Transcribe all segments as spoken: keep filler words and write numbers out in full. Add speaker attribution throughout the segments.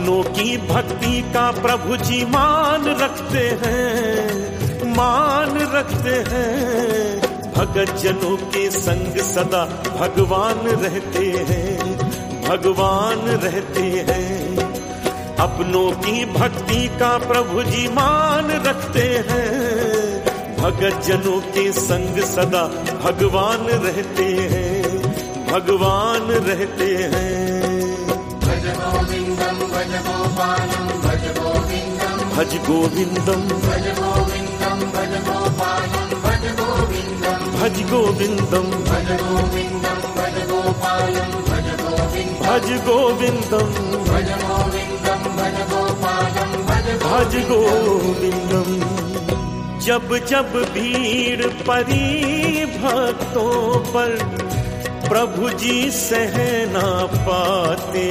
Speaker 1: अपनों की भक्ति का प्रभु जी मान रखते हैं, मान रखते हैं। भगत जनों के संग सदा भगवान रहते हैं, भगवान रहते हैं। अपनों की भक्ति का प्रभु जी मान रखते हैं, भगत जनों के संग सदा भगवान रहते हैं, भगवान रहते हैं।
Speaker 2: भज गोविंदम भज गोपालम भज गोविंदम
Speaker 1: भज गोविंदम
Speaker 2: भज गोविंदम भज गोपालम भज गोविंदम
Speaker 1: भज गोविंदम
Speaker 2: भज गोविंदम भज गोपालम भज गोविंदम
Speaker 1: भज गोविंदम
Speaker 2: भज गोविंदम भज गोपालम भज
Speaker 1: भज गोविंदम। जब जब भीड़ पड़ी भक्तों पर प्रभु जी सह ना पाते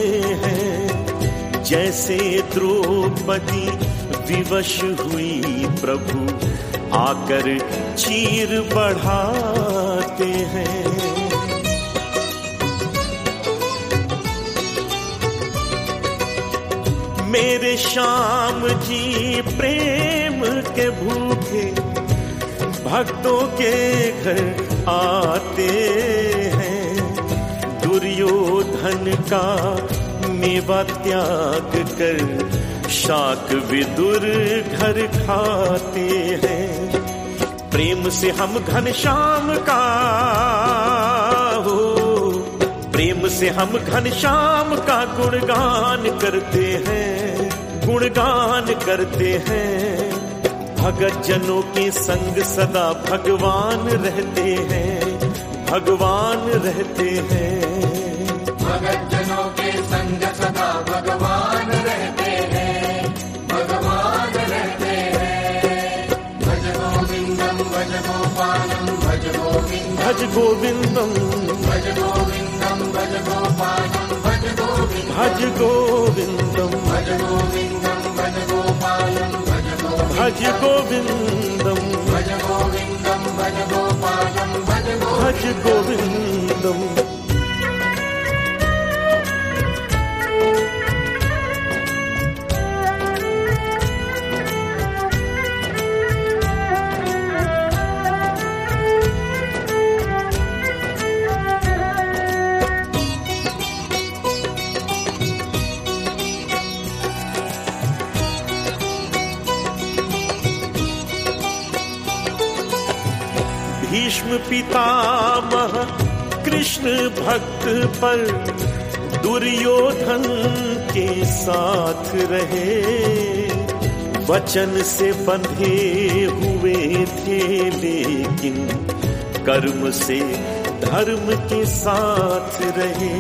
Speaker 1: हैं। जैसे द्रौपदी विवश हुई प्रभु आकर चीर बढ़ाते हैं। मेरे श्याम जी प्रेम के भूखे भक्तों के घर आते हैं। दुर्योधन का मेवा त्याग कर शाक विदुर घर खाते हैं। प्रेम से हम घनश्याम का हो, प्रेम से हम घनश्याम का गुणगान करते हैं, गुणगान करते हैं। भगत जनों के संग सदा भगवान रहते हैं, भगवान रहते हैं।
Speaker 2: भगत जनों के संग सदा भगवान रहते हैं, भगवान रहते हैं। भज गोविंदम भज गोपालम भज गोविंदम
Speaker 1: भज गोविंदम
Speaker 2: भज गोविंदम भज गोपालम भज गोविंदम
Speaker 1: भज गोविंदम
Speaker 2: भज गोविंदम भज गोपालम भज गोविंदम
Speaker 1: भज गोविंदम
Speaker 2: भज गोविंदम भज गोपालम भज
Speaker 1: भज गोविंदम। भीष्म पितामह कृष्ण भक्त पर दुर्योधन के साथ रहे। वचन से बंधे हुए थे लेकिन कर्म से धर्म के साथ रहे।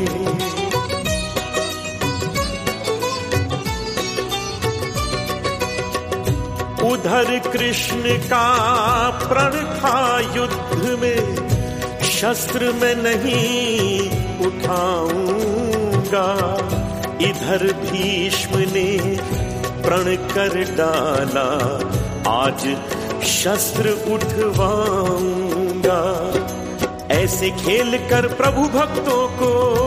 Speaker 1: उधर कृष्ण का प्रण था युद्ध में, शस्त्र में नहीं उठाऊंगा। इधर भीष्म ने प्रण कर डाला, आज शस्त्र उठवाऊंगा। ऐसे खेल कर प्रभु भक्तों को,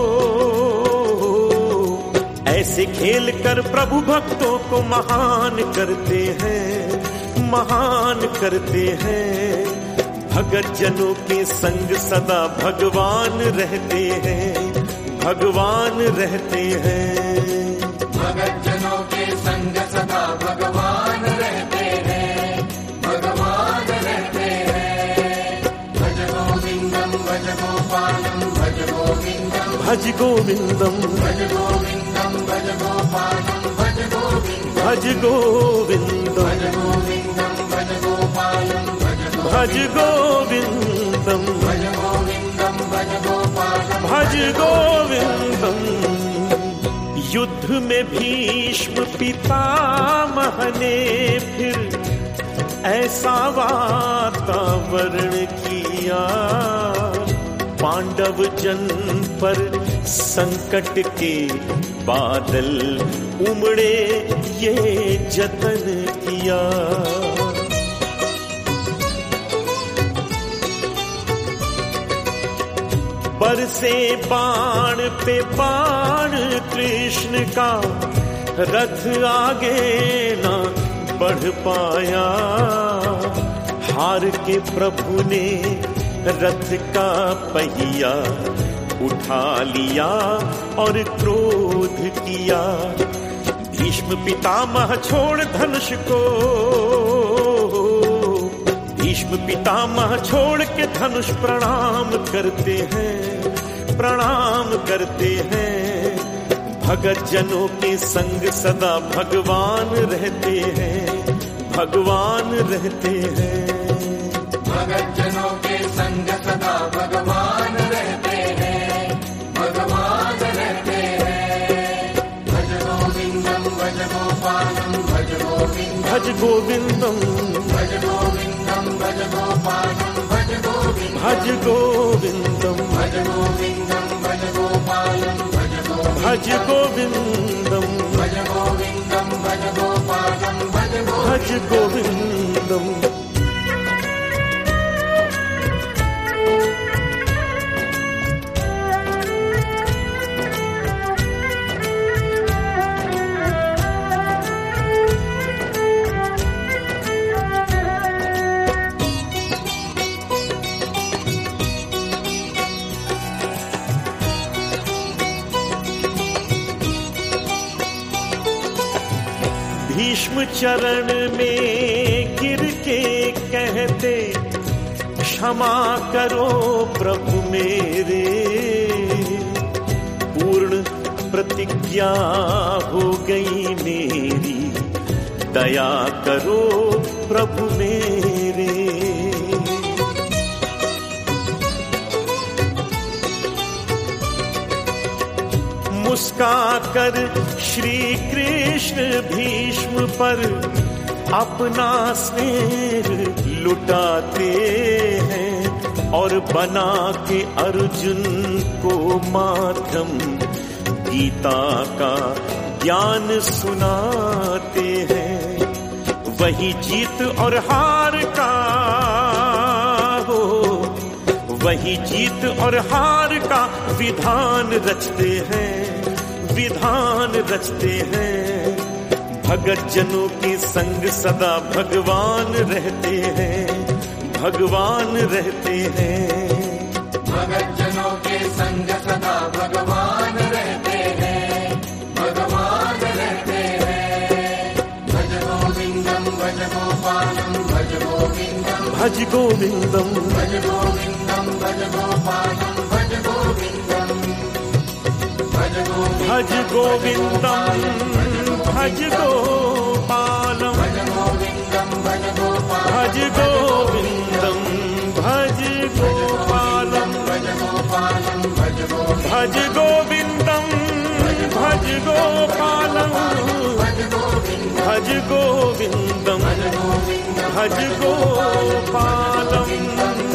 Speaker 1: ऐसे खेल कर प्रभु भक्तों को महान करते हैं, महान करते हैं। भगत जनों के संग सदा भगवान रहते हैं, भगवान रहते हैं।
Speaker 2: भगत जनों के संग सदा भगवान रहते हैं, भगवान रहते हैं। भज गोविंदम भज गोपालम भज गोविंदम
Speaker 1: भज गोविंदम
Speaker 2: भज गोविंदम भज गोपालम भज गोविंदम
Speaker 1: भज गोविंदम
Speaker 2: भज गोविंदम भज गोपालम
Speaker 1: भज
Speaker 2: भज
Speaker 1: गोविंदम
Speaker 2: भज गोविंदम भज गोपालम
Speaker 1: भज गोविंदम। युद्ध में भीष्म पितामह ने फिर ऐसा वातावरण किया। पांडव जन पर संकट के बादल उमड़े ये जतन किया। बरसे बाण पे बाण कृष्ण का, रथ आगे ना बढ़ पाया, हार के प्रभु ने रथ का पहिया उठा लिया और क्रोध किया। भीष्म पितामह छोड़ धनुष को, भीष्म पितामह छोड़ के धनुष प्रणाम करते हैं, प्रणाम करते हैं। भगत जनों के संग सदा भगवान रहते हैं, भगवान रहते हैं।
Speaker 2: भगत जनों के संग सदा भगवान रहते हैं, भगवान रहते हैं। भज गोविंदम भज गोपालम भज गोविंदम
Speaker 1: भज गोविंदम
Speaker 2: भज गोविंदम भज गोपालम भज गोविंदम
Speaker 1: भज गोविंदम
Speaker 2: भज गोविंदम भज गोपालम भज गोविंदम
Speaker 1: भज गोविंदम
Speaker 2: भज गोविंदम भज गोपालम भज
Speaker 1: भज गोविंदम। भीष्म चरण में गिर के कहते, क्षमा करो प्रभु मेरे, पूर्ण प्रतिज्ञा हो गई मेरी, दया करो प्रभु मेरे। मुस्का कर श्री कृष्ण भीष्म पर अपना स्नेह लुटाते हैं और बना के अर्जुन को माध्यम गीता का ज्ञान सुनाते हैं। वही जीत और हार का हो, वही जीत और हार का विधान रचते हैं, विधान रचते हैं। भगत जनों के संग सदा भगवान रहते हैं, भगवान रहते हैं।
Speaker 2: भगत जनों के संग सदा भगवान रहते हैं, भगवान रहते हैं। भज गोविंदम भज गोपालम भज गोविंदम
Speaker 1: भज गोविंदम
Speaker 2: भज गोविंदम भज गोपालम भज गोविंदम भज गोविंदम
Speaker 1: भज गोविंदम भज गोपालम
Speaker 2: भज गोविंदम भज गोपालम
Speaker 1: भज गोविंदम भज गोपालम
Speaker 2: भज गोपालम भज गोविंदम
Speaker 1: भज गोविंदम भज गोपालम
Speaker 2: भज गोविंदम
Speaker 1: भज गोविंदम भज गोपालम।